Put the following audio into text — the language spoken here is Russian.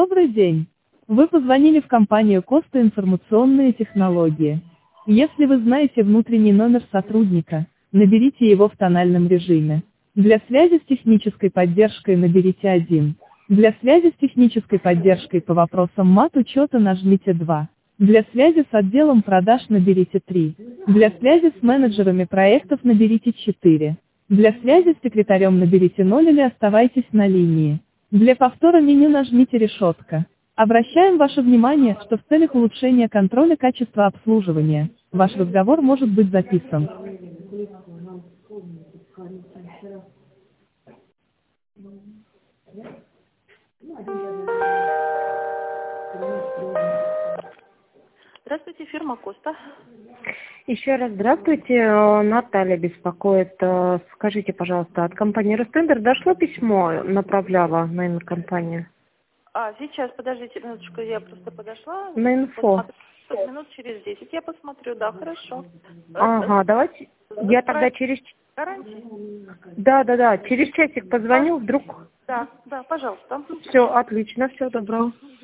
Добрый день. Вы позвонили в компанию Коста Информационные технологии. Если вы знаете внутренний номер сотрудника, наберите его в тональном режиме. Для связи с технической поддержкой наберите 1. Для связи с технической поддержкой по вопросам мат-учета нажмите 2. Для связи с отделом продаж наберите 3. Для связи с менеджерами проектов наберите 4. Для связи с секретарем наберите 0 или оставайтесь на линии. Для повтора меню нажмите решетка. Обращаем ваше внимание, что в целях улучшения контроля качества обслуживания, ваш разговор может быть записан. Здравствуйте, фирма Коста. Еще раз здравствуйте, Наталья беспокоит. Скажите, пожалуйста, от компании Ростендер дошло письмо, направляла на инфокомпанию? Сейчас, подождите минуточку, я просто подошла. На инфо. Минут через 10 я посмотрю, да, хорошо. Ага, давайте, я тогда через... Гарантии? Да, через часик позвоню, вдруг... Да, пожалуйста. Все, отлично, всего доброго.